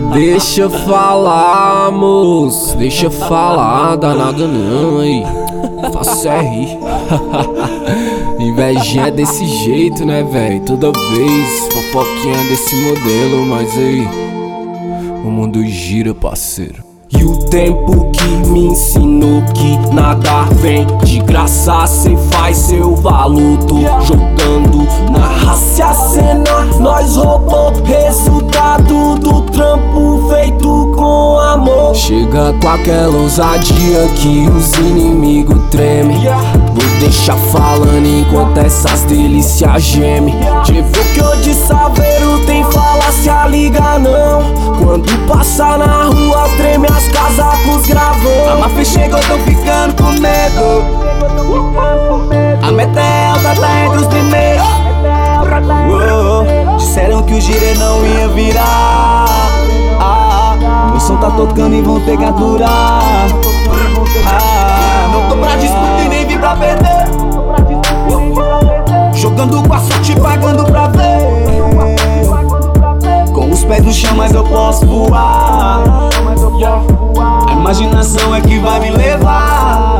Deixa eu falar, moço, deixa eu falar, dá nada não, aí. Faço é rir. Invejinha é desse jeito, né, véi? Toda vez, fofoquinha desse modelo, mas aí o mundo gira, parceiro. E o tempo que me ensinou que nada vem de graça, cê faz seu valor. Tô jogando na raça, a cena nós roubou, resultado do trampo feito com amor. Chega com aquela ousadia que os inimigos tremem. Vou deixar falando enquanto essas delícias gemem. Tipo que eu de saveiro tem falácia, liga não. Quando passa na rua treme as casas com os gravão. A máfia chegou, tô ficando com medo. A meta é alta, tá entre os primeiros. Disseram que o gire não ia virar. Meu som tá tocando e vão ter que aturar. Não tô pra disputa e nem vim pra perder. Jogando com a sorte, pagando pra ver. Com os pés no chão, mas eu posso voar. A imaginação é que vai me levar.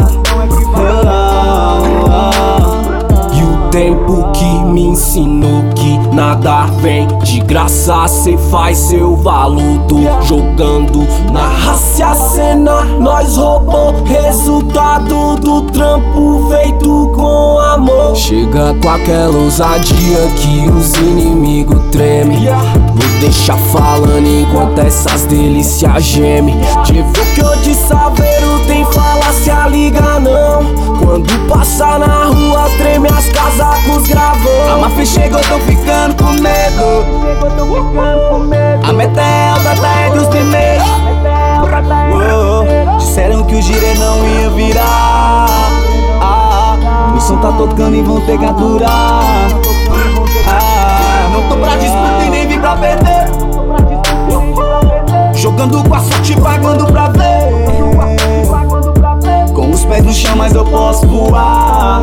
E o tempo que me ensinou que nada vem de graça, cê faz seu valor. Tô jogando na raça, a cena nós roubou, resultado do trampo feito com amor. Chega com aquela ousadia que os inimigos tremem. Vou deixar falando enquanto essas delícias gemem. Tipo que eu de saveiro tem falácia, liga não. Quando passa na rua treme as casas com os gravão. A máfia chegou, tô ficando com medo. A meta é alta, tá entre os primeiros. Disseram que o gire não ia virar. Meu som tá tocando e vão ter que aturar. Não tô pra disputa e nem vim pra perder. Jogando com a sorte, pagando pra ver. Com os pés no chão, mas eu posso voar.